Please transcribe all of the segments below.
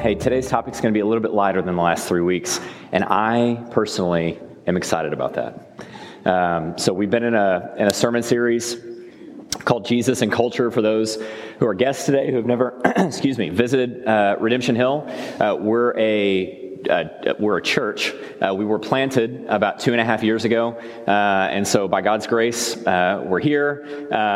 Hey, today's topic is going to be a little bit lighter than the last 3 weeks, and I personally am excited about that. So we've been in a sermon series called Jesus and Culture. For those who are guests today who have never, visited Redemption Hill, we're a church. We were planted about 2.5 years ago, and so by God's grace, we're here.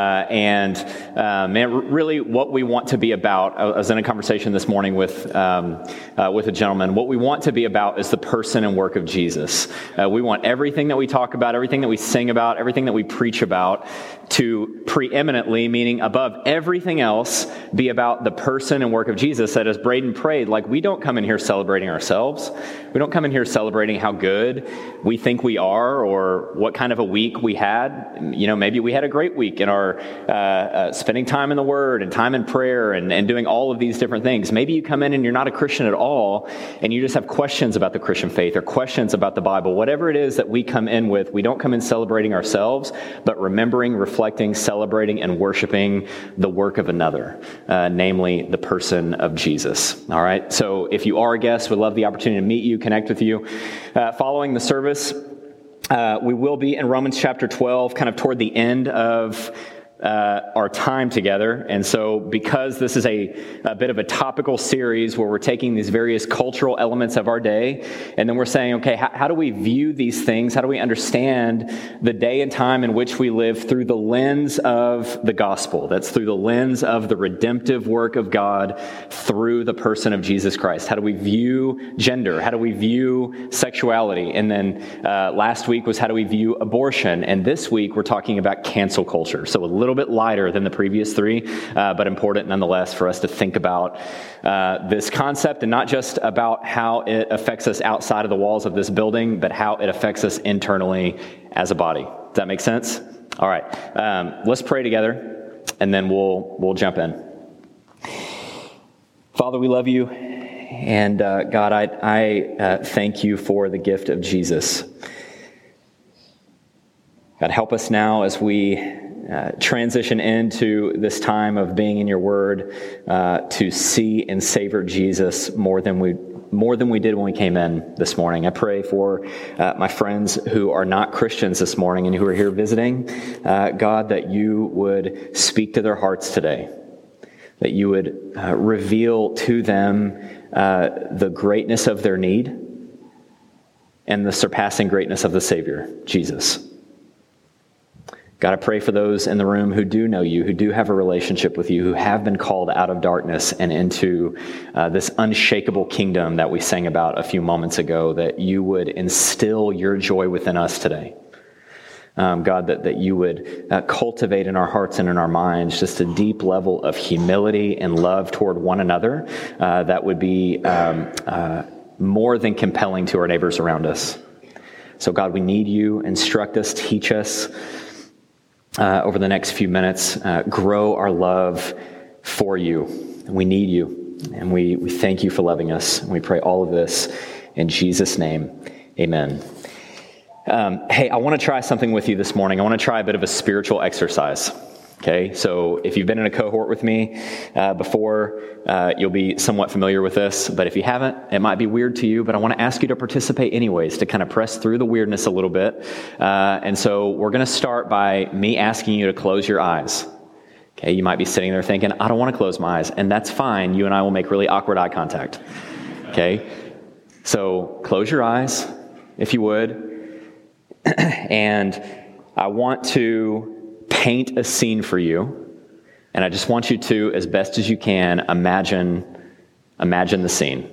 Man, really, what we want to be about. I was in a conversation this morning with a gentleman. What we want to be about is the person and work of Jesus. We want everything that we talk about, everything that we sing about, everything that we preach about, to preeminently, meaning above everything else, be about the person and work of Jesus. That as Braden prayed, we don't come in here celebrating ourselves. We don't come in here celebrating how good we think we are or what kind of a week we had. Maybe we had a great week in our spending time in the Word and time in prayer and doing all of these different things. Maybe you come in and you're not a Christian at all and you just have questions about the Christian faith or questions about the Bible. Whatever it is that we come in with, we don't come in celebrating ourselves, but remembering, reflecting, celebrating, and worshiping the work of another, namely the person of Jesus. All right? So if you are a guest, we'd love the opportunity to meet you, connect with you. Following the service, we will be in Romans chapter 12, kind of toward the end of our time together. And so because this is a bit of a topical series where we're taking these various cultural elements of our day, and then we're saying, okay, how do we view these things? How do we understand the day and time in which we live through the lens of the gospel? That's through the lens of the redemptive work of God through the person of Jesus Christ. How do we view gender? How do we view sexuality? And then last week was how do we view abortion? And this week we're talking about cancel culture. So a little bit lighter than the previous three, but important nonetheless for us to think about this concept, and not just about how it affects us outside of the walls of this building, but how it affects us internally as a body. Does that make sense? All right. Let's pray together, and then we'll jump in. Father, we love you, and God, I thank you for the gift of Jesus. God, help us now as we transition into this time of being in your word to see and savor Jesus more than we did when we came in this morning. I pray for my friends who are not Christians this morning and who are here visiting, God, that you would speak to their hearts today, that you would reveal to them the greatness of their need and the surpassing greatness of the Savior, Jesus. God, I pray for those in the room who do know you, who do have a relationship with you, who have been called out of darkness and into this unshakable kingdom that we sang about a few moments ago, that you would instill your joy within us today. God, that you would cultivate in our hearts and in our minds just a deep level of humility and love toward one another that would be more than compelling to our neighbors around us. So God, we need you. Instruct us, teach us. Over the next few minutes, grow our love for you. We need you, and we thank you for loving us. And we pray all of this in Jesus' name. Amen. Hey, I want to try something with you this morning. I want to try a bit of a spiritual exercise. Okay, so if you've been in a cohort with me before, you'll be somewhat familiar with this. But if you haven't, it might be weird to you, but I want to ask you to participate anyways, to kind of press through the weirdness a little bit. And so we're going to start by me asking you to close your eyes. Okay, you might be sitting there thinking, I don't want to close my eyes. And that's fine. You and I will make really awkward eye contact. Okay, so close your eyes, if you would. And I want to paint a scene for you, and I just want you to, as best as you can, imagine the scene.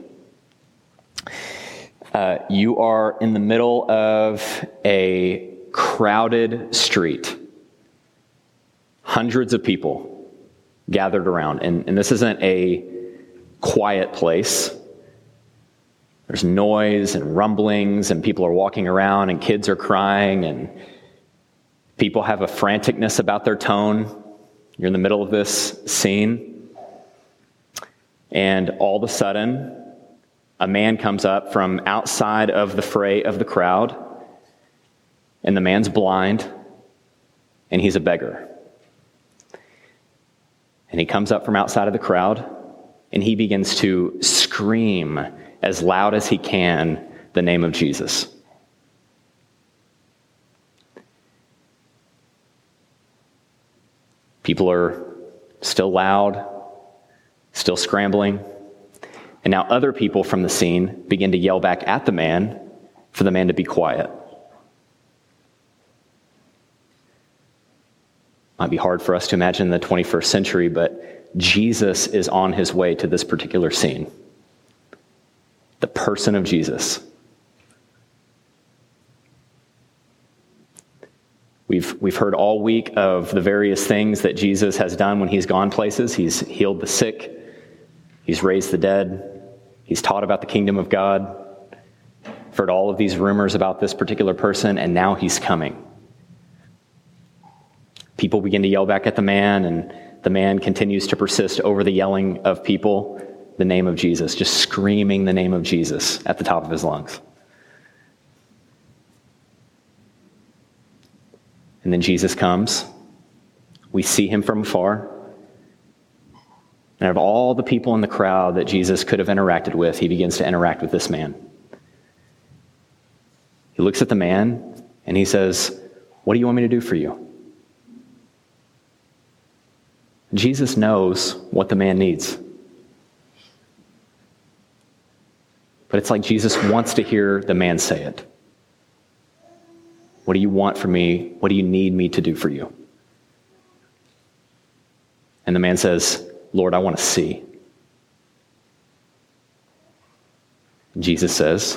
You are in the middle of a crowded street. Hundreds of people gathered around, and this isn't a quiet place. There's noise and rumblings, and people are walking around, and kids are crying, and people have a franticness about their tone. You're in the middle of this scene. And all of a sudden, a man comes up from outside of the fray of the crowd. And the man's blind. And he's a beggar. And he comes up from outside of the crowd. And he begins to scream scream as loud as he can the name of Jesus. People are still loud, still scrambling. And now other people from the scene begin to yell back at the man for the man to be quiet. Might be hard for us to imagine in the 21st century, but Jesus is on his way to this particular scene. The person of Jesus. We've heard all week of the various things that Jesus has done when he's gone places. He's healed the sick. He's raised the dead. He's taught about the kingdom of God. Heard all of these rumors about this particular person, and now he's coming. People begin to yell back at the man, and the man continues to persist over the yelling of people, the name of Jesus, just screaming the name of Jesus at the top of his lungs. And then Jesus comes. We see him from afar. And of all the people in the crowd that Jesus could have interacted with, he begins to interact with this man. He looks at the man and he says, "What do you want me to do for you?" Jesus knows what the man needs. But it's like Jesus wants to hear the man say it. What do you want from me? What do you need me to do for you? And the man says, "Lord, I want to see." And Jesus says,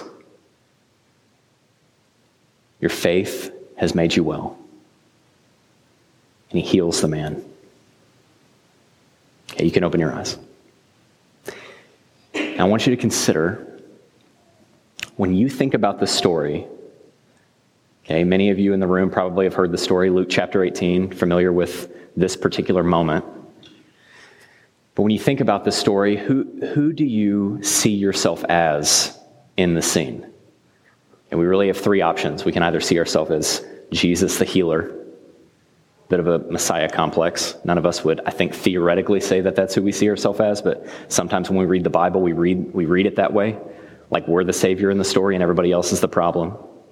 "Your faith has made you well." And he heals the man. Okay, you can open your eyes. Now, I want you to consider, when you think about this story, okay, many of you in the room probably have heard the story, Luke chapter 18, familiar with this particular moment. But when you think about this story, who do you see yourself as in the scene? And we really have three options. We can either see ourselves as Jesus the healer, bit of a Messiah complex. None of us would, I think, theoretically say that that's who we see ourselves as, but sometimes when we read the Bible, we read it that way, like we're the Savior in the story and everybody else is the problem.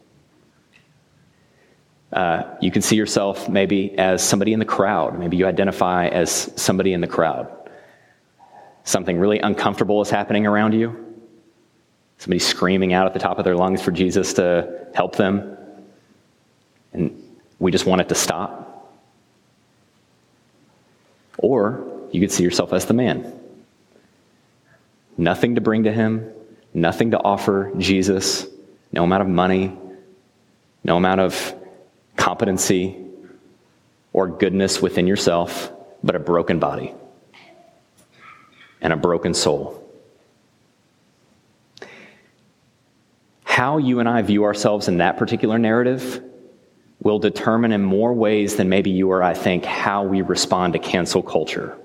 You can see yourself maybe as somebody in the crowd. Maybe you identify as somebody in the crowd. Something really uncomfortable is happening around you. Somebody screaming out at the top of their lungs for Jesus to help them. And we just want it to stop. Or you could see yourself as the man. Nothing to bring to him, nothing to offer Jesus, no amount of money, no amount of competency or goodness within yourself, but a broken body and a broken soul. How you and I view ourselves in that particular narrative will determine in more ways than maybe you or I think how we respond to cancel culture.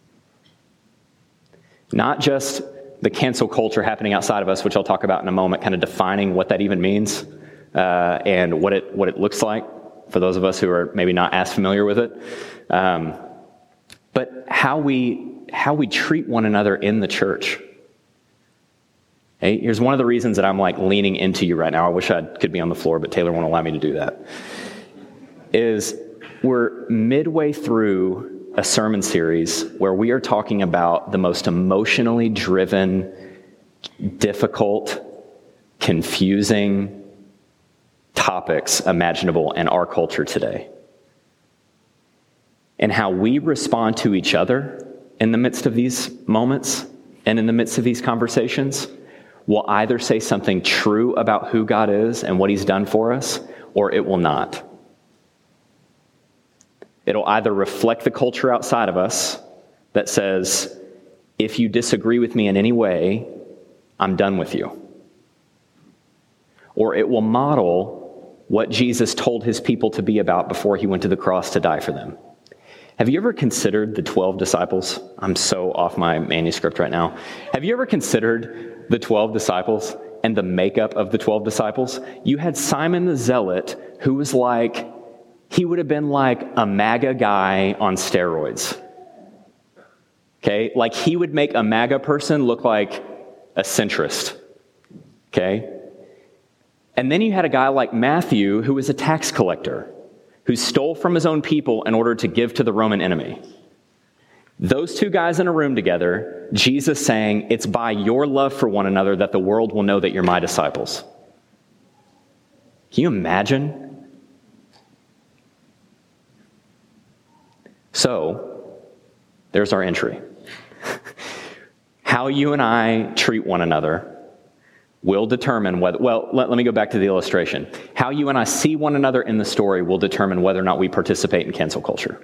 Not just the cancel culture happening outside of us, which I'll talk about in a moment, kind of defining what that even means and what it looks like for those of us who are maybe not as familiar with it. But how we treat one another in the church. Hey, here's one of the reasons that I'm like leaning into you right now. I wish I could be on the floor, but Taylor won't allow me to do that. Is we're midway through a sermon series where we are talking about the most emotionally driven, difficult, confusing topics imaginable in our culture today. And how we respond to each other in the midst of these moments and in the midst of these conversations will either say something true about who God is and what he's done for us, or it will not. It'll either reflect the culture outside of us that says, if you disagree with me in any way, I'm done with you. Or it will model what Jesus told his people to be about before he went to the cross to die for them. Have you ever considered the 12 disciples? I'm so off my manuscript right now. Have you ever considered the 12 disciples and the makeup of the 12 disciples? You had Simon the Zealot, who was like, he would have been like a MAGA guy on steroids. Okay? Like he would make a MAGA person look like a centrist, okay? And then you had a guy like Matthew, who was a tax collector, who stole from his own people in order to give to the Roman enemy. Those two guys in a room together, Jesus saying, it's by your love for one another that the world will know that you're my disciples. Can you imagine? So, there's our entry. How you and I treat one another will determine whether, let me go back to the illustration. How you and I see one another in the story will determine whether or not we participate in cancel culture.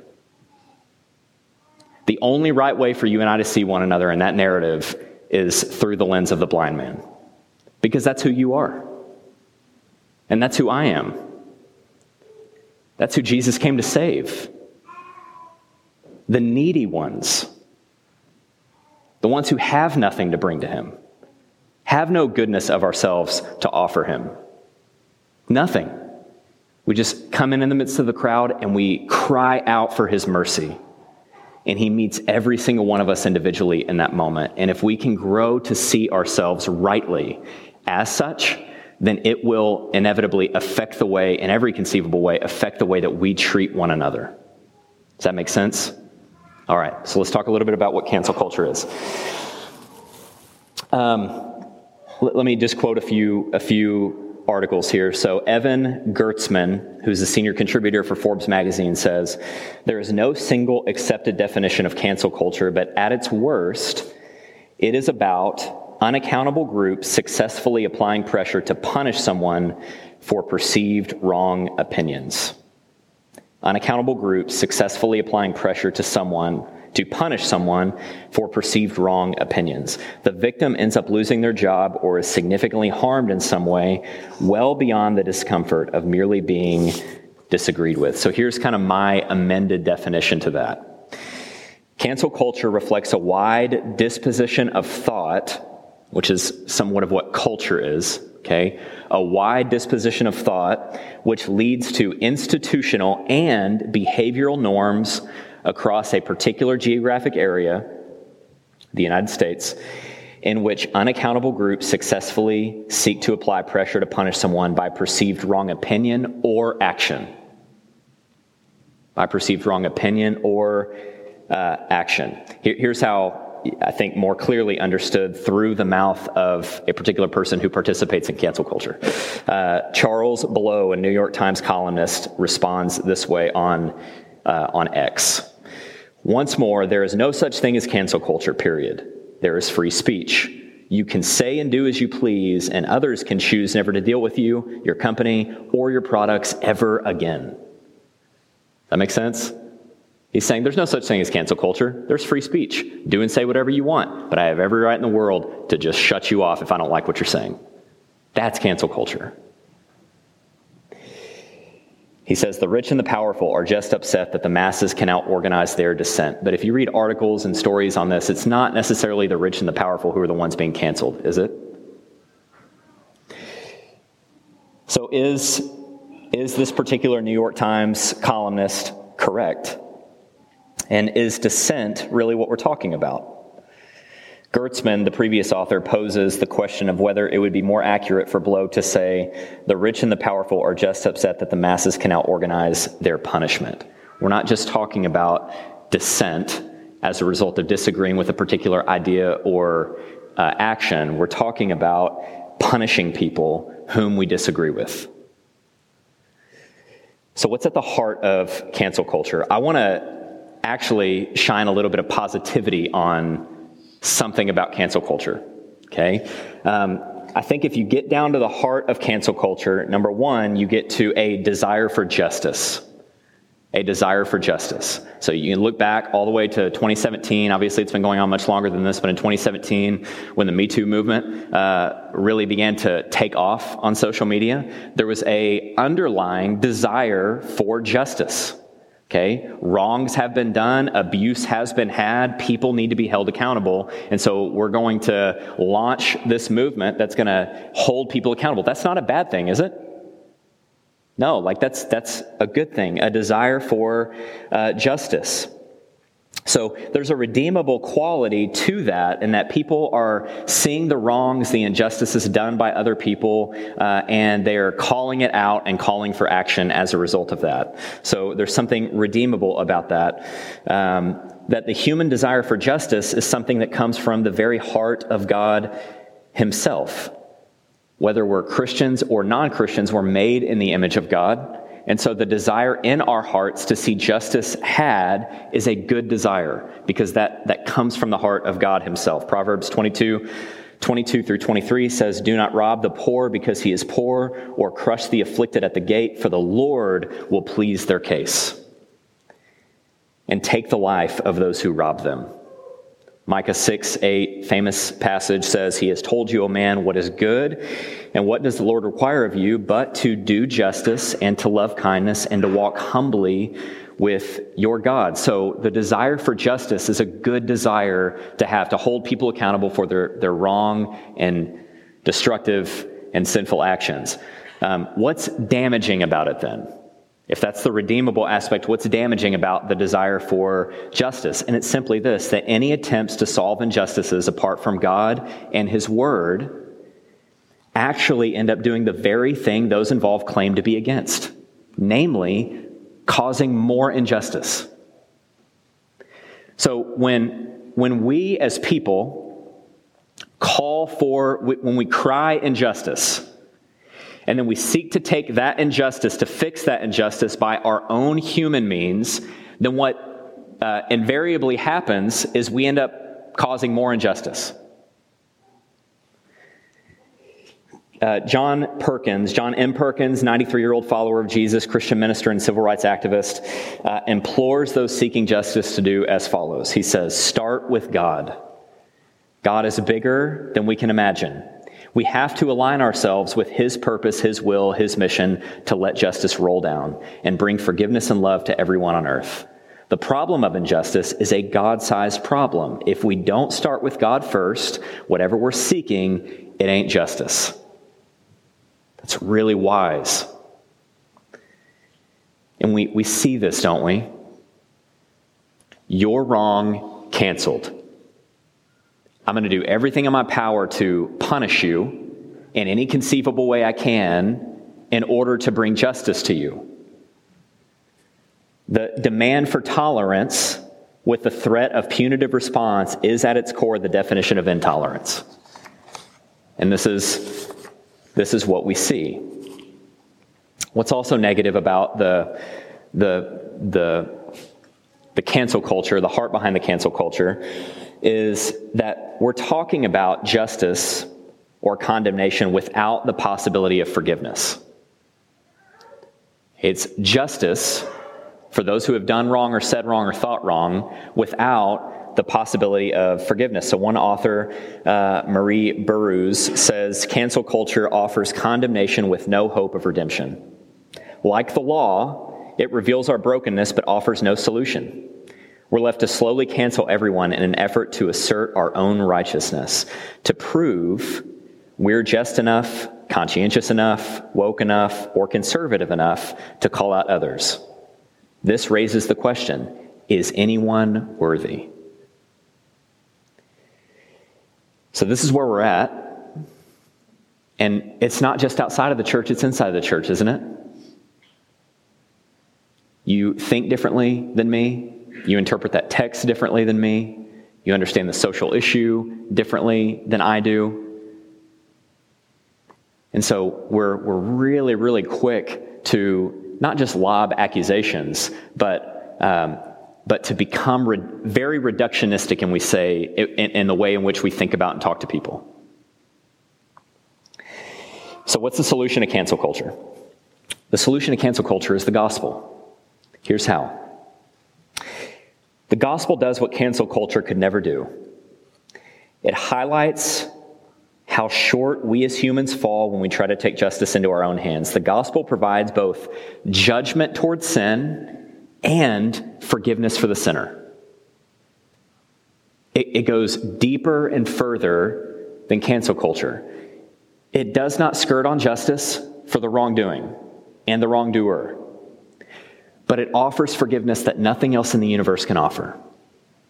The only right way for you and I to see one another in that narrative is through the lens of the blind man. Because that's who you are. And that's who I am. That's who Jesus came to save. The needy ones. The ones who have nothing to bring to him. Have no goodness of ourselves to offer him. Nothing. We just come in the midst of the crowd and we cry out for his mercy. And he meets every single one of us individually in that moment. And if we can grow to see ourselves rightly as such, then it will inevitably affect the way, in every conceivable way, affect the way that we treat one another. Does that make sense? All right, so let's talk a little bit about what cancel culture is. Let me just quote a few articles here. So Evan Gertzman, who's a senior contributor for Forbes magazine, says, there is no single accepted definition of cancel culture, but at its worst, it is about unaccountable groups successfully applying pressure to punish someone for perceived wrong opinions. Unaccountable groups successfully applying pressure to punish someone for perceived wrong opinions. The victim ends up losing their job or is significantly harmed in some way, well beyond the discomfort of merely being disagreed with. So here's kind of my amended definition to that. Cancel culture reflects a wide disposition of thought, which is somewhat of what culture is, okay? A wide disposition of thought, which leads to institutional and behavioral norms across a particular geographic area, the United States, in which unaccountable groups successfully seek to apply pressure to punish someone by perceived wrong opinion or action. By perceived wrong opinion or action. Here's how I think more clearly understood through the mouth of a particular person who participates in cancel culture. Charles Blow, a New York Times columnist, responds this way on X. Once more, there is no such thing as cancel culture, period. There is free speech. You can say and do as you please, and others can choose never to deal with you, your company, or your products ever again. That makes sense? He's saying there's no such thing as cancel culture. There's free speech. Do and say whatever you want, but I have every right in the world to just shut you off if I don't like what you're saying. That's cancel culture. He says the rich and the powerful are just upset that the masses cannot organize their dissent. But if you read articles and stories on this, it's not necessarily the rich and the powerful who are the ones being canceled, is it? So is this particular New York Times columnist correct? And is dissent really what we're talking about? Gertzman, the previous author, poses the question of whether it would be more accurate for Blow to say the rich and the powerful are just upset that the masses cannot organize their punishment. We're not just talking about dissent as a result of disagreeing with a particular idea or action. We're talking about punishing people whom we disagree with. So what's at the heart of cancel culture? I want to actually shine a little bit of positivity on something about cancel culture, okay? I think if you get down to the heart of cancel culture, number one, you get to a desire for justice. A desire for justice. So you can look back all the way to 2017. Obviously, it's been going on much longer than this, but in 2017, when the Me Too movement really began to take off on social media, there was a underlying desire for justice. Okay, wrongs have been done, abuse has been had, people need to be held accountable, and so we're going to launch this movement that's going to hold people accountable. That's not a bad thing, is it? No, like that's a good thing, a desire for justice. So there's a redeemable quality to that, in that people are seeing the wrongs, the injustices done by other people, and they are calling it out and calling for action as a result of that. So there's something redeemable about that. That the human desire for justice is something that comes from the very heart of God himself. Whether we're Christians or non-Christians, we're made in the image of God. And so the desire in our hearts to see justice had is a good desire, because that comes from the heart of God himself. Proverbs 22 through 23 says, "Do not rob the poor because he is poor, or crush the afflicted at the gate, for the Lord will please their case and take the life of those who rob them." Micah 6:8, famous passage, says, "He has told you, O man, what is good, and what does the Lord require of you, but to do justice and to love kindness and to walk humbly with your God." So the desire for justice is a good desire to have, to hold people accountable for their wrong and destructive and sinful actions. What's damaging about it then? If that's the redeemable aspect, what's damaging about the desire for justice? And it's simply this, that any attempts to solve injustices apart from God and his word actually end up doing the very thing those involved claim to be against, namely causing more injustice. So when we as people when we cry injustice, and then we seek to take that injustice, to fix that injustice by our own human means, then what invariably happens is we end up causing more injustice. John M. Perkins, 93-year-old follower of Jesus, Christian minister and civil rights activist, implores those seeking justice to do as follows. He says, "Start with God. God is bigger than we can imagine. We have to align ourselves with his purpose, his will, his mission to let justice roll down and bring forgiveness and love to everyone on earth. The problem of injustice is a God-sized problem. If we don't start with God first, whatever we're seeking, it ain't justice." That's really wise. And we see this, don't we? You're wrong, canceled. I'm going to do everything in my power to punish you in any conceivable way I can in order to bring justice to you. The demand for tolerance with the threat of punitive response is at its core the definition of intolerance. And this is what we see. What's also negative about the cancel culture, the heart behind the cancel culture, is that we're talking about justice or condemnation without the possibility of forgiveness. It's justice for those who have done wrong or said wrong or thought wrong without the possibility of forgiveness. So one author, Marie Burrows, says, "Cancel culture offers condemnation with no hope of redemption. Like the law, it reveals our brokenness but offers no solution. We're left to slowly cancel everyone in an effort to assert our own righteousness, to prove we're just enough, conscientious enough, woke enough, or conservative enough to call out others. This raises the question, is anyone worthy?" So this is where we're at. And it's not just outside of the church, it's inside of the church, isn't it? You think differently than me. You interpret that text differently than me. You understand the social issue differently than I do. And so we're really, really quick to not just lob accusations, but to become very reductionistic, and we say, in the way in which we think about and talk to people. So what's the solution to cancel culture? The solution to cancel culture is the gospel. Here's how. The gospel does what cancel culture could never do. It highlights how short we as humans fall when we try to take justice into our own hands. The gospel provides both judgment towards sin and forgiveness for the sinner. It goes deeper and further than cancel culture. It does not skirt on justice for the wrongdoing and the wrongdoer, but it offers forgiveness that nothing else in the universe can offer.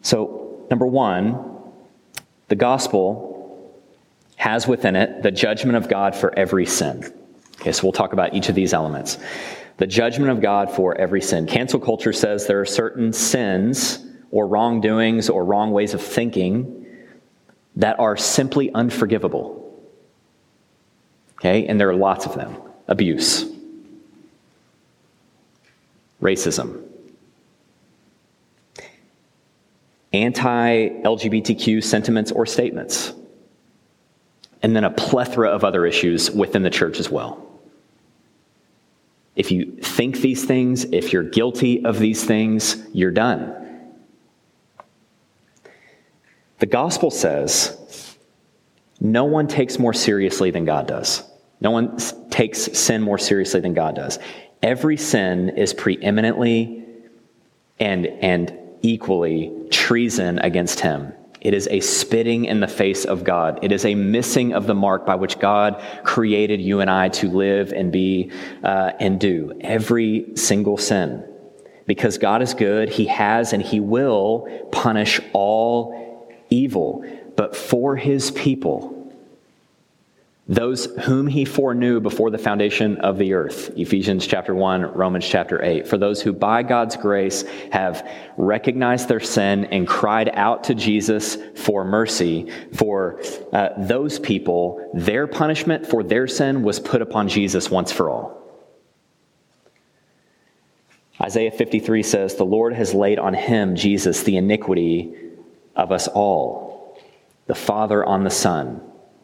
So, number one, the gospel has within it the judgment of God for every sin. Okay, so we'll talk about each of these elements. The judgment of God for every sin. Cancel culture says there are certain sins or wrongdoings or wrong ways of thinking that are simply unforgivable. Okay, and there are lots of them. Abuse, racism, anti-LGBTQ sentiments or statements, and then a plethora of other issues within the church as well. If you think these things, if you're guilty of these things, you're done. The gospel says no one takes more seriously than God does. No one takes sin more seriously than God does. Every sin is preeminently and equally treason against him. It is a spitting in the face of God. It is a missing of the mark by which God created you and I to live and be and do. Every single sin. Because God is good, he has and he will punish all evil. But for his people, those whom he foreknew before the foundation of the earth, Ephesians chapter 1, Romans chapter 8, for those who by God's grace have recognized their sin and cried out to Jesus for mercy, for those people, their punishment for their sin was put upon Jesus once for all. Isaiah 53 says, the Lord has laid on him, Jesus, the iniquity of us all, the Father on the Son.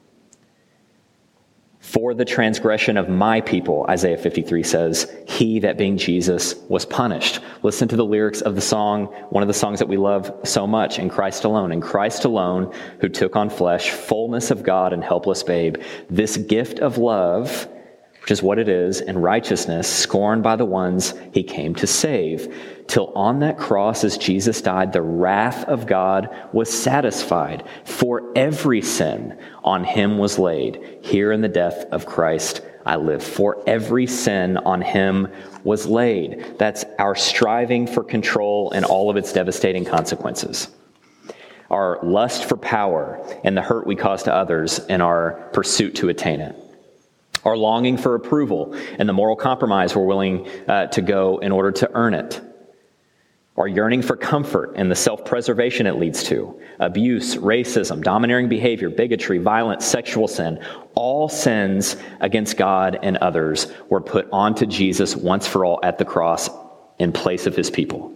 For the transgression of my people, Isaiah 53 says, he, that being Jesus, was punished. Listen to the lyrics of the song, one of the songs that we love so much, In Christ Alone, who took on flesh, fullness of God and helpless babe, this gift of love, which is what it is, and righteousness, scorned by the ones he came to save. Till on that cross, as Jesus died, the wrath of God was satisfied. For every sin on him was laid. Here in the death of Christ I live. For every sin on him was laid. That's our striving for control and all of its devastating consequences. Our lust for power and the hurt we cause to others in our pursuit to attain it. Our longing for approval and the moral compromise we're willing to go in order to earn it. Our yearning for comfort and the self-preservation it leads to. Abuse, racism, domineering behavior, bigotry, violence, sexual sin. All sins against God and others were put onto Jesus once for all at the cross in place of his people.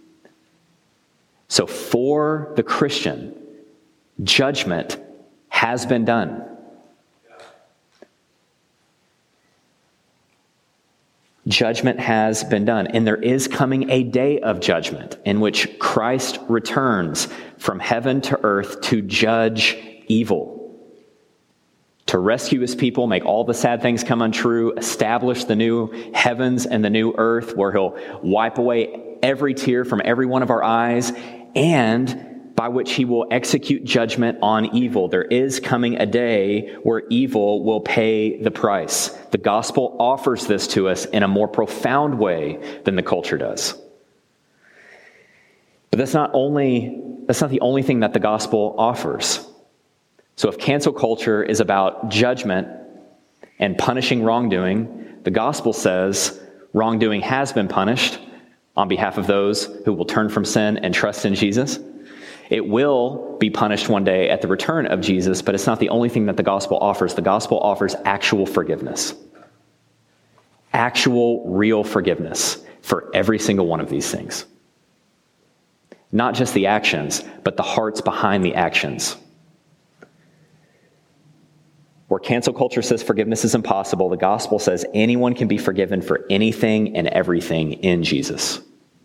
So for the Christian, judgment has been done. Judgment has been done, and there is coming a day of judgment in which Christ returns from heaven to earth to judge evil, to rescue his people, make all the sad things come untrue, establish the new heavens and the new earth where he'll wipe away every tear from every one of our eyes, and by which he will execute judgment on evil. There is coming a day where evil will pay the price. The gospel offers this to us in a more profound way than the culture does. But that's not the only thing that the gospel offers. So if cancel culture is about judgment and punishing wrongdoing, the gospel says wrongdoing has been punished on behalf of those who will turn from sin and trust in Jesus. It will be punished one day at the return of Jesus, but it's not the only thing that the gospel offers. The gospel offers actual forgiveness. Actual, real forgiveness for every single one of these things. Not just the actions, but the hearts behind the actions. Where cancel culture says forgiveness is impossible, the gospel says anyone can be forgiven for anything and everything in Jesus.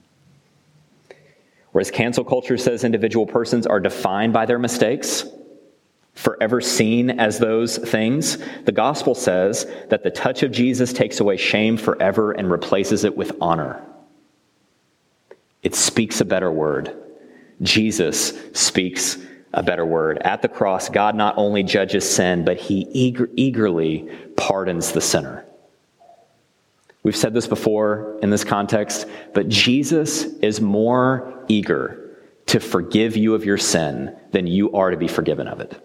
Whereas cancel culture says individual persons are defined by their mistakes, forever seen as those things, the gospel says that the touch of Jesus takes away shame forever and replaces it with honor. It speaks a better word. Jesus speaks a better word. At the cross, God not only judges sin, but he eagerly pardons the sinner. We've said this before in this context, but Jesus is more eager to forgive you of your sin, then you are to be forgiven of it.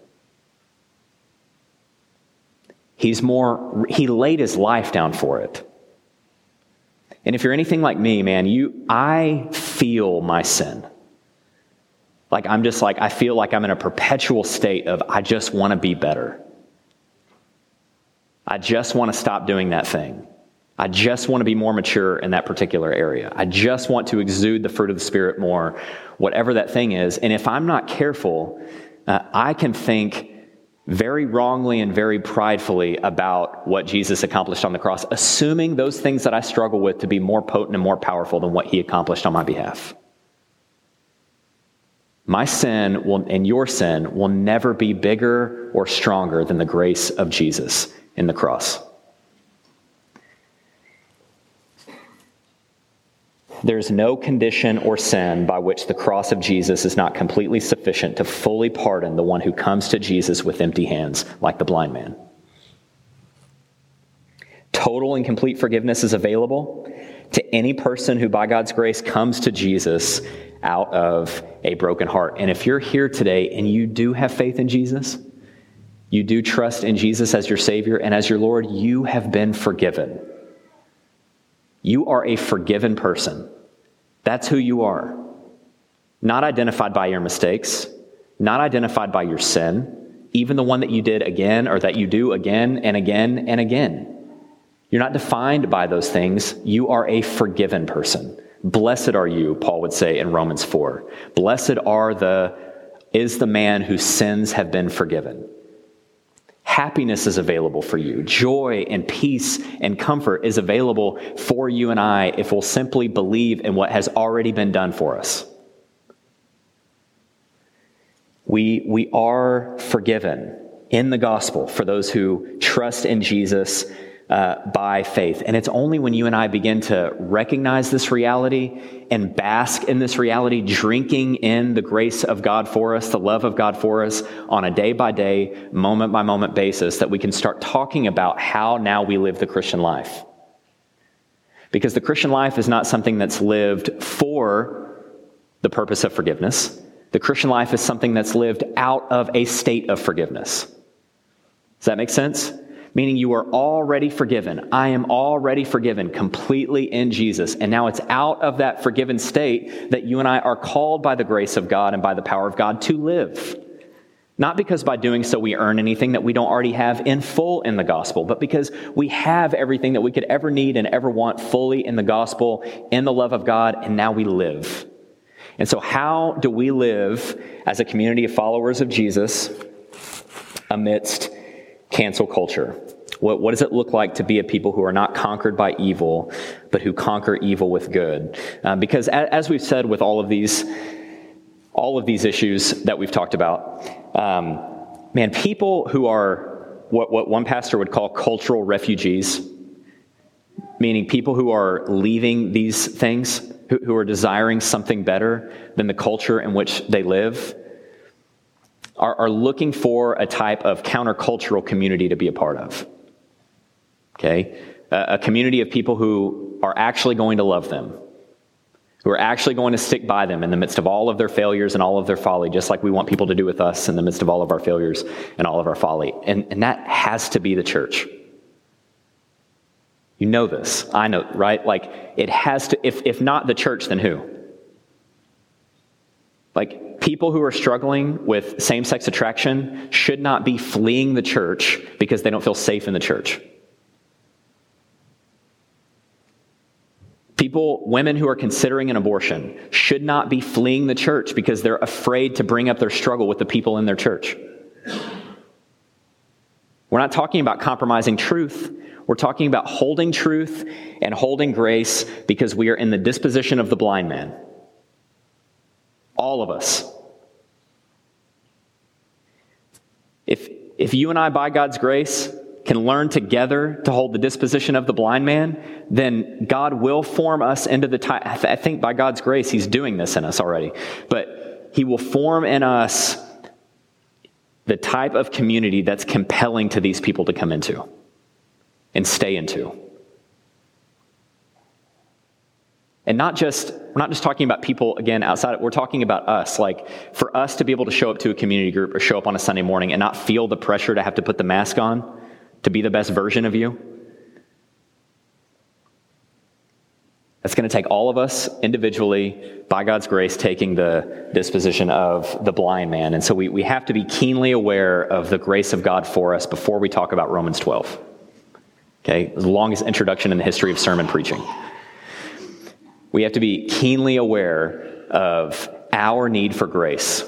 He laid his life down for it. And if you're anything like me, man, I feel my sin. I feel like I'm in a perpetual state of, I just want to be better. I just want to stop doing that thing. I just want to be more mature in that particular area. I just want to exude the fruit of the Spirit more, whatever that thing is. And if I'm not careful, I can think very wrongly and very pridefully about what Jesus accomplished on the cross, assuming those things that I struggle with to be more potent and more powerful than what he accomplished on my behalf. My sin and your sin will never be bigger or stronger than the grace of Jesus in the cross. There's no condition or sin by which the cross of Jesus is not completely sufficient to fully pardon the one who comes to Jesus with empty hands, like the blind man. Total and complete forgiveness is available to any person who, by God's grace, comes to Jesus out of a broken heart. And if you're here today and you do have faith in Jesus, you do trust in Jesus as your Savior and as your Lord, you have been forgiven. You are a forgiven person. That's who you are. Not identified by your mistakes, not identified by your sin, even the one that you did again or that you do again and again and again. You're not defined by those things. You are a forgiven person. Blessed are you, Paul would say in Romans 4. Blessed is the man whose sins have been forgiven. Happiness is available for you. Joy and peace and comfort is available for you and I if we'll simply believe in what has already been done for us. We are forgiven in the gospel for those who trust in Jesus by faith. And it's only when you and I begin to recognize this reality and bask in this reality, drinking in the grace of God for us, the love of God for us on a day-by-day, moment-by-moment basis, that we can start talking about how now we live the Christian life. Because the Christian life is not something that's lived for the purpose of forgiveness. The Christian life is something that's lived out of a state of forgiveness. Does that make sense? Meaning you are already forgiven. I am already forgiven completely in Jesus. And now it's out of that forgiven state that you and I are called by the grace of God and by the power of God to live. Not because by doing so we earn anything that we don't already have in full in the gospel, but because we have everything that we could ever need and ever want fully in the gospel, in the love of God, and now we live. And so how do we live as a community of followers of Jesus amidst cancel culture? What does it look like to be a people who are not conquered by evil, but who conquer evil with good? Because as we've said with all of these issues that we've talked about, people who are what one pastor would call cultural refugees, meaning people who are leaving these things, who are desiring something better than the culture in which they live, are looking for a type of countercultural community to be a part of. Okay? A community of people who are actually going to love them, who are actually going to stick by them in the midst of all of their failures and all of their folly, just like we want people to do with us in the midst of all of our failures and all of our folly. And that has to be the church. You know this. I know, right? Like, it has to, if not the church, then who? Like, people who are struggling with same-sex attraction should not be fleeing the church because they don't feel safe in the church. Women who are considering an abortion should not be fleeing the church because they're afraid to bring up their struggle with the people in their church. We're not talking about compromising truth. We're talking about holding truth and holding grace because we are in the disposition of the blind man. All of us. If you and I, by God's grace, can learn together to hold the disposition of the blind man, then God will form us into the type. I think by God's grace, He's doing this in us already. But He will form in us the type of community that's compelling to these people to come into and stay into. And we're not just talking about people, again, outside. We're talking about us. Like, for us to be able to show up to a community group or show up on a Sunday morning and not feel the pressure to have to put the mask on to be the best version of you, that's going to take all of us individually, by God's grace, taking the disposition of the blind man. And so we have to be keenly aware of the grace of God for us before we talk about Romans 12. Okay? The longest introduction in the history of sermon preaching. We have to be keenly aware of our need for grace.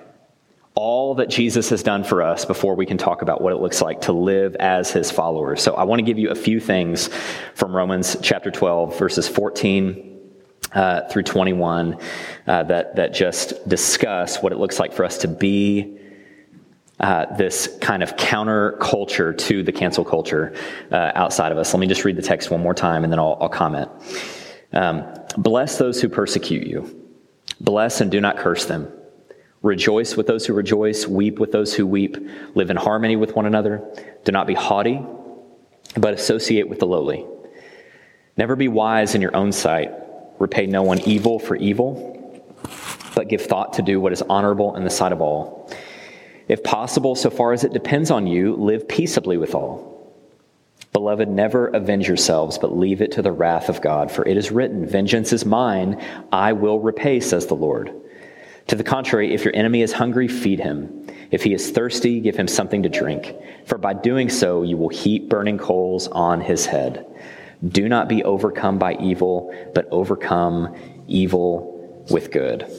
All that Jesus has done for us before we can talk about what it looks like to live as his followers. So I want to give you a few things from Romans chapter 12, verses 14 through 21, that just discuss what it looks like for us to be this kind of counter culture to the cancel culture outside of us. Let me just read the text one more time, and then I'll comment. Bless those who persecute you. Bless and do not curse them. Rejoice with those who rejoice. Weep with those who weep. Live in harmony with one another. Do not be haughty, but associate with the lowly. Never be wise in your own sight. Repay no one evil for evil, but give thought to do what is honorable in the sight of all. If possible, so far as it depends on you, live peaceably with all. Beloved, never avenge yourselves, but leave it to the wrath of God. For it is written, vengeance is mine, I will repay, says the Lord. To the contrary, if your enemy is hungry, feed him. If he is thirsty, give him something to drink. For by doing so, you will heap burning coals on his head. Do not be overcome by evil, but overcome evil with good.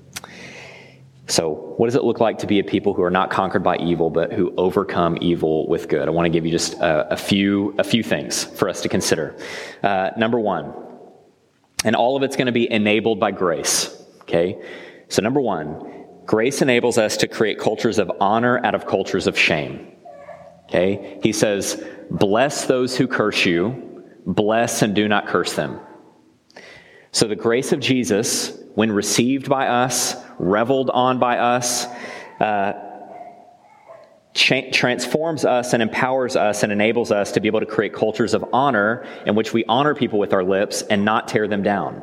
So what does it look like to be a people who are not conquered by evil, but who overcome evil with good? I want to give you just a few things for us to consider. Number one, and all of it's going to be enabled by grace, okay? So number one, grace enables us to create cultures of honor out of cultures of shame, okay? He says, bless those who curse you, bless and do not curse them. So the grace of Jesus, when received by us, reveled on by us, transforms us and empowers us and enables us to be able to create cultures of honor in which we honor people with our lips and not tear them down.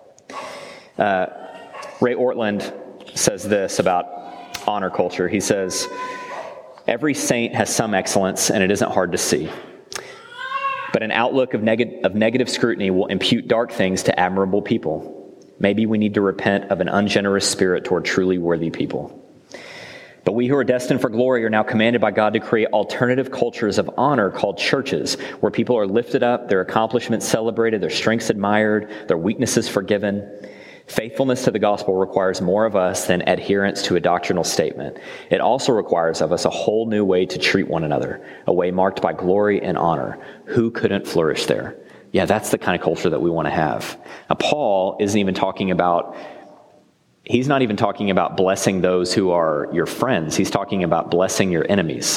Ray Ortland says this about honor culture. He says, every saint has some excellence and it isn't hard to see. But an outlook of negative scrutiny will impute dark things to admirable people. Maybe we need to repent of an ungenerous spirit toward truly worthy people. But we who are destined for glory are now commanded by God to create alternative cultures of honor called churches, where people are lifted up, their accomplishments celebrated, their strengths admired, their weaknesses forgiven. Faithfulness to the gospel requires more of us than adherence to a doctrinal statement. It also requires of us a whole new way to treat one another, a way marked by glory and honor. Who couldn't flourish there? Yeah, that's the kind of culture that we want to have. Now, Paul isn't even talking about, he's not even talking about blessing those who are your friends. He's talking about blessing your enemies.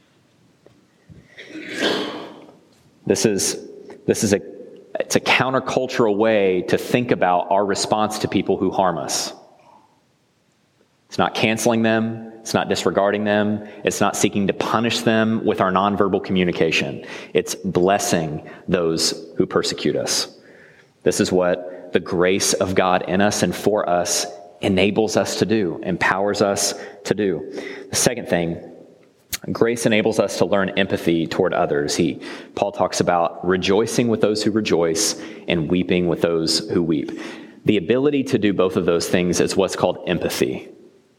It's a countercultural way to think about our response to people who harm us. It's not canceling them. It's not disregarding them. It's not seeking to punish them with our nonverbal communication. It's blessing those who persecute us. This is what the grace of God in us and for us enables us to do, empowers us to do. The second thing, grace enables us to learn empathy toward others. Paul talks about rejoicing with those who rejoice and weeping with those who weep. The ability to do both of those things is what's called empathy.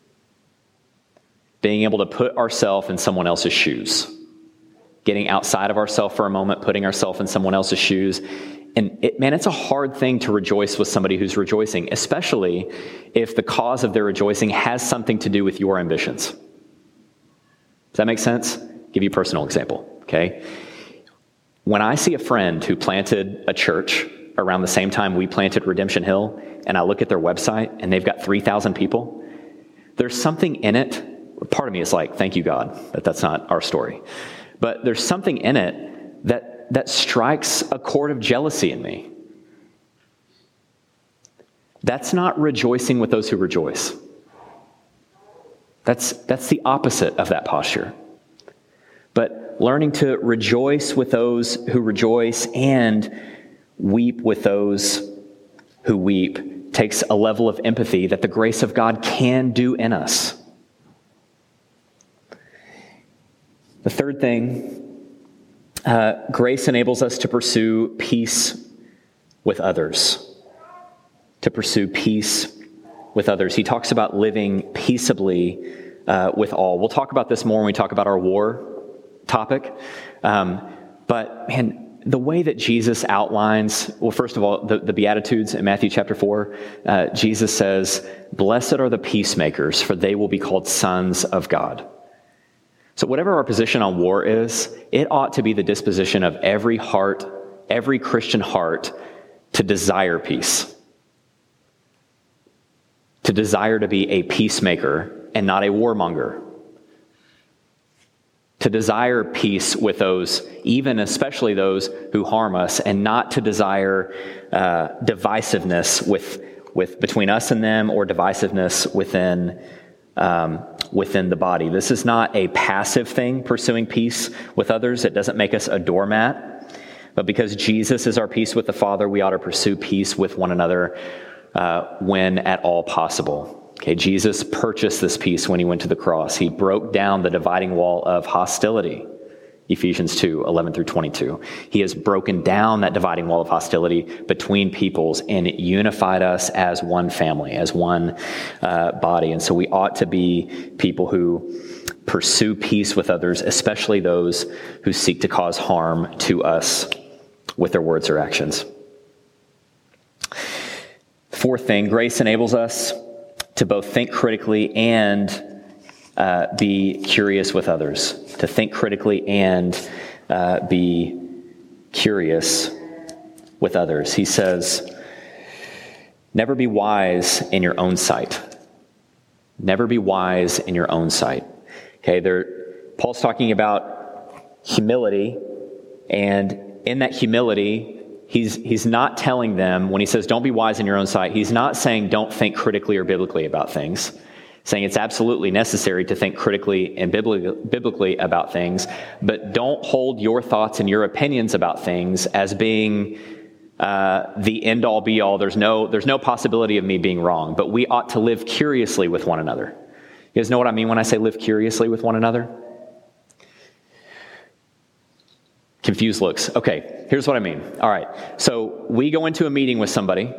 Being able to put ourselves in someone else's shoes. Getting outside of ourselves for a moment, putting ourselves in someone else's shoes. And it's a hard thing to rejoice with somebody who's rejoicing, especially if the cause of their rejoicing has something to do with your ambitions. Does that make sense? Give you a personal example, okay? When I see a friend who planted a church around the same time we planted Redemption Hill, and I look at their website and they've got 3,000 people, there's something in it. Part of me is like, thank you, God, that that's not our story. But there's something in it that strikes a chord of jealousy in me. That's not rejoicing with those who rejoice. That's the opposite of that posture. But learning to rejoice with those who rejoice and weep with those who weep takes a level of empathy that the grace of God can do in us. The third thing, grace enables us to pursue peace with others. To pursue peace with others. He talks about living peaceably with all. We'll talk about this more when we talk about our war topic. But man, the way that Jesus outlines, well, first of all, the Beatitudes in Matthew chapter 4, Jesus says, "Blessed are the peacemakers, for they will be called sons of God." So whatever our position on war is, it ought to be the disposition of every heart, every Christian heart, to desire peace. To desire to be a peacemaker and not a warmonger. To desire peace with those, even especially those who harm us, and not to desire divisiveness with between us and them, or divisiveness within the body. This is not a passive thing, pursuing peace with others. It doesn't make us a doormat. But because Jesus is our peace with the Father, we ought to pursue peace with one another when at all possible. Okay, Jesus purchased this peace when he went to the cross. He broke down the dividing wall of hostility. Ephesians 2, 11 through 22. He has broken down that dividing wall of hostility between peoples and unified us as one family, as one body. And so we ought to be people who pursue peace with others, especially those who seek to cause harm to us with their words or actions. Fourth thing, grace enables us to both think critically and be curious with others. To think critically and be curious with others. He says, never be wise in your own sight. Never be wise in your own sight. Okay, Paul's talking about humility, and in that humility, He's not telling them, when he says don't be wise in your own sight, he's not saying don't think critically or biblically about things. Saying it's absolutely necessary to think critically and biblically about things, but don't hold your thoughts and your opinions about things as being the end-all be-all. There's no possibility of me being wrong, but we ought to live curiously with one another. You guys know what I mean when I say live curiously with one another? Confused looks. Okay, here's what I mean. All right, so we go into a meeting with somebody,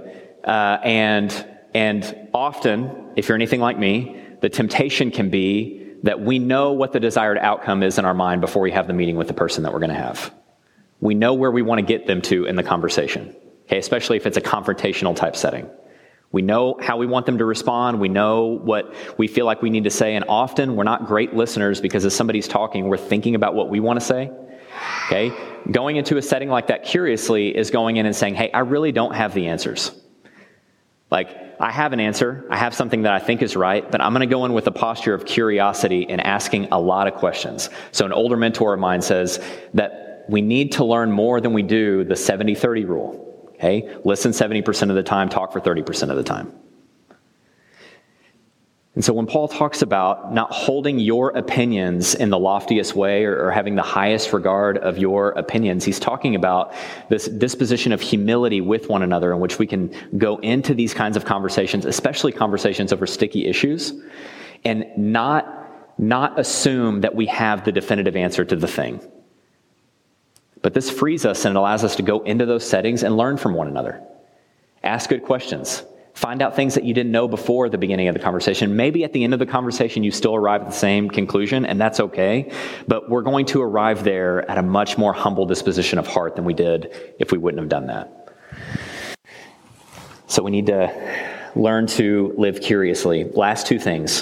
and often, if you're anything like me, the temptation can be that we know what the desired outcome is in our mind before we have the meeting with the person that we're going to have. We know where we want to get them to in the conversation, okay, especially if it's a confrontational type setting. We know how we want them to respond. We know what we feel like we need to say, and often we're not great listeners because as somebody's talking, we're thinking about what we want to say. Okay, going into a setting like that curiously is going in and saying, hey, I really don't have the answers. Like, I have an answer. I have something that I think is right, but I'm going to go in with a posture of curiosity and asking a lot of questions. So an older mentor of mine says that we need to learn more than we do the 70-30 rule. Okay, listen 70% of the time, talk for 30% of the time. And so when Paul talks about not holding your opinions in the loftiest way or having the highest regard of your opinions, he's talking about this disposition of humility with one another in which we can go into these kinds of conversations, especially conversations over sticky issues, and not assume that we have the definitive answer to the thing. But this frees us and it allows us to go into those settings and learn from one another. Ask good questions. Find out things that you didn't know before the beginning of the conversation. Maybe at the end of the conversation, you still arrive at the same conclusion, and that's okay. But we're going to arrive there at a much more humble disposition of heart than we did if we wouldn't have done that. So we need to learn to live curiously. Last two things.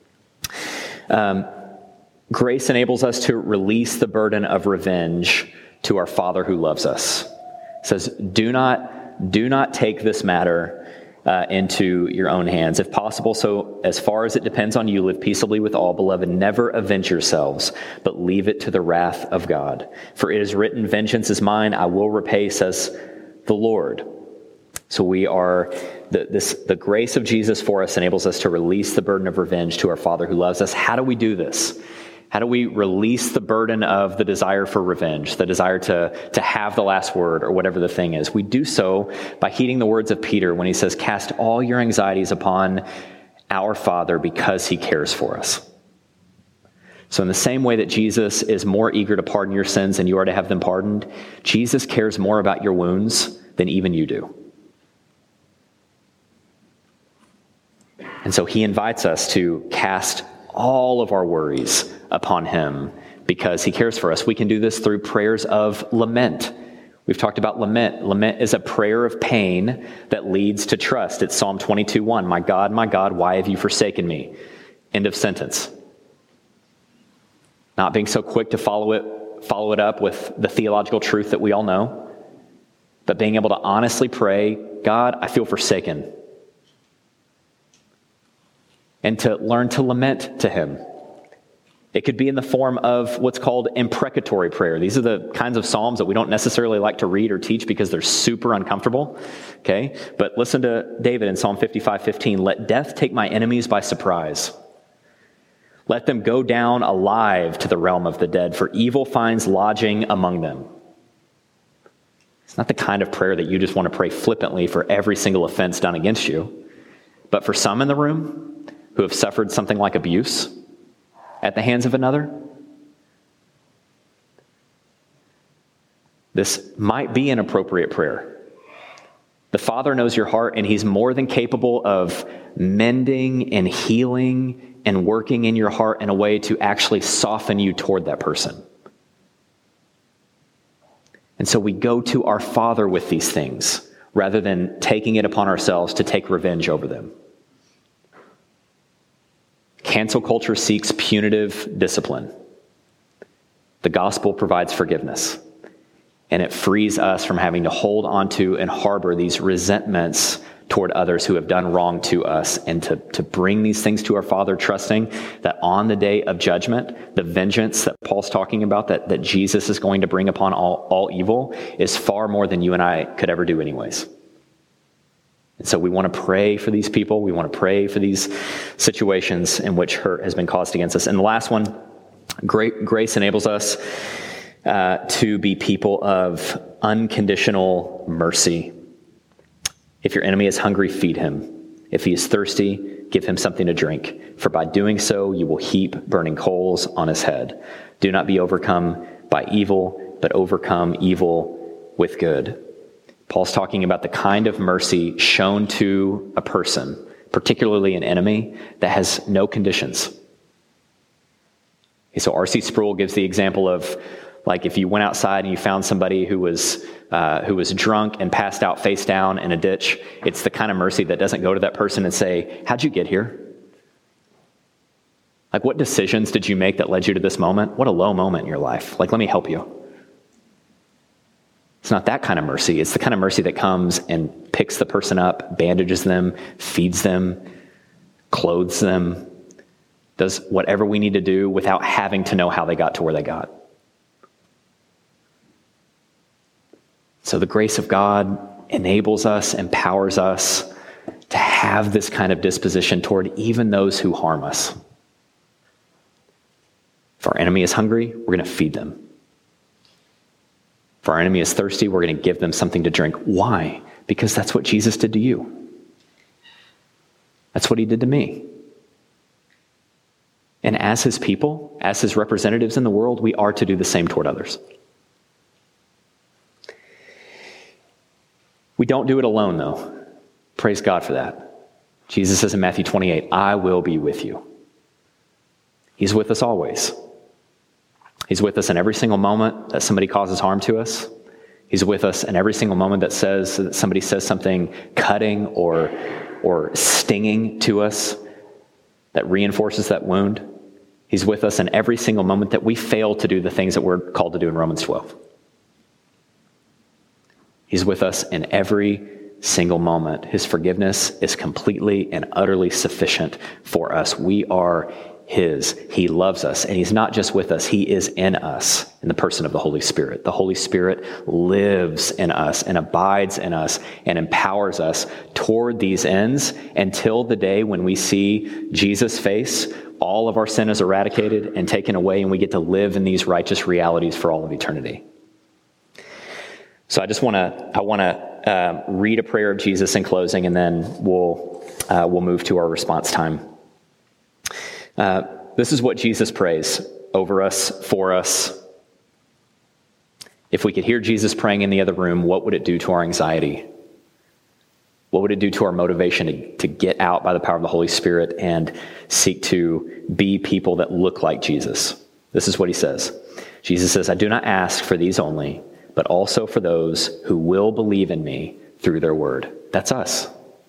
Grace enables us to release the burden of revenge to our Father who loves us. It says, do not take this matter into your own hands. If possible, so as far as it depends on you, live peaceably with all. Beloved, never avenge yourselves, but leave it to the wrath of God. For it is written, vengeance is mine, I will repay, says the Lord. So we are, the grace of Jesus for us enables us to release the burden of revenge to our Father who loves us. How do we do this? How do we release the burden of the desire for revenge, the desire to have the last word or whatever the thing is? We do so by heeding the words of Peter when he says, cast all your anxieties upon our Father because he cares for us. So in the same way that Jesus is more eager to pardon your sins than you are to have them pardoned, Jesus cares more about your wounds than even you do. And so he invites us to cast all of our worries upon him because he cares for us. We can do this through prayers of lament. We've talked about lament. Lament is a prayer of pain that leads to trust. It's Psalm 22:1. My God, why have you forsaken me? End of sentence. Not being so quick to follow it up with the theological truth that we all know, but being able to honestly pray, God, I feel forsaken. And to learn to lament to him. It could be in the form of what's called imprecatory prayer. These are the kinds of psalms that we don't necessarily like to read or teach because they're super uncomfortable. Okay? But listen to David in Psalm 55:15. Let death take my enemies by surprise. Let them go down alive to the realm of the dead, for evil finds lodging among them. It's not the kind of prayer that you just want to pray flippantly for every single offense done against you. But for some in the room who have suffered something like abuse at the hands of another, this might be an appropriate prayer. The Father knows your heart, and he's more than capable of mending and healing and working in your heart in a way to actually soften you toward that person. And so we go to our Father with these things rather than taking it upon ourselves to take revenge over them. Cancel culture seeks punitive discipline. The gospel provides forgiveness, and it frees us from having to hold onto and harbor these resentments toward others who have done wrong to us, and to bring these things to our Father, trusting that on the day of judgment, the vengeance that Paul's talking about, that Jesus is going to bring upon all evil, is far more than you and I could ever do anyways. And so we want to pray for these people. We want to pray for these situations in which hurt has been caused against us. And the last one, grace enables us to be people of unconditional mercy. If your enemy is hungry, feed him. If he is thirsty, give him something to drink. For by doing so, you will heap burning coals on his head. Do not be overcome by evil, but overcome evil with good. Paul's talking about the kind of mercy shown to a person, particularly an enemy, that has no conditions. Okay, so R.C. Sproul gives the example of, like, if you went outside and you found somebody who was drunk and passed out face down in a ditch, it's the kind of mercy that doesn't go to that person and say, how'd you get here? Like, what decisions did you make that led you to this moment? What a low moment in your life. Like, let me help you. It's not that kind of mercy. It's the kind of mercy that comes and picks the person up, bandages them, feeds them, clothes them, does whatever we need to do without having to know how they got to where they got. So the grace of God enables us, empowers us to have this kind of disposition toward even those who harm us. If our enemy is hungry, we're going to feed them. If our enemy is thirsty, we're going to give them something to drink. Why? Because that's what Jesus did to you. That's what he did to me. And as his people, as his representatives in the world, we are to do the same toward others. We don't do it alone, though. Praise God for that. Jesus says in Matthew 28, I will be with you. He's with us always. He's with us in every single moment that somebody causes harm to us. He's with us in every single moment that somebody says something cutting or stinging to us that reinforces that wound. He's with us in every single moment that we fail to do the things that we're called to do in Romans 12. He's with us in every single moment. His forgiveness is completely and utterly sufficient for us. We are his. He loves us, and he's not just with us, he is in us in the person of the Holy Spirit. The Holy Spirit lives in us and abides in us and empowers us toward these ends until the day when we see Jesus' face, all of our sin is eradicated and taken away, and we get to live in these righteous realities for all of eternity. So I want to read a prayer of Jesus in closing, and then we'll move to our response time. This is what Jesus prays over us, for us. If we could hear Jesus praying in the other room, what would it do to our anxiety? What would it do to our motivation to get out by the power of the Holy Spirit and seek to be people that look like Jesus? This is what he says. Jesus says, I do not ask for these only, but also for those who will believe in me through their word. That's us.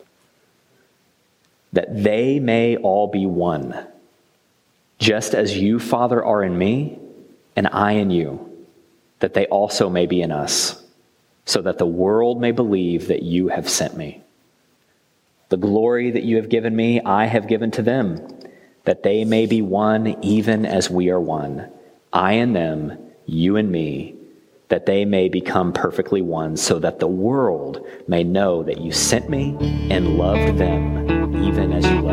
That they may all be one, just as you, Father, are in me, and I in you, that they also may be in us, so that the world may believe that you have sent me. The glory that you have given me, I have given to them, that they may be one even as we are one. I and them, you and me, that they may become perfectly one, so that the world may know that you sent me and loved them even as you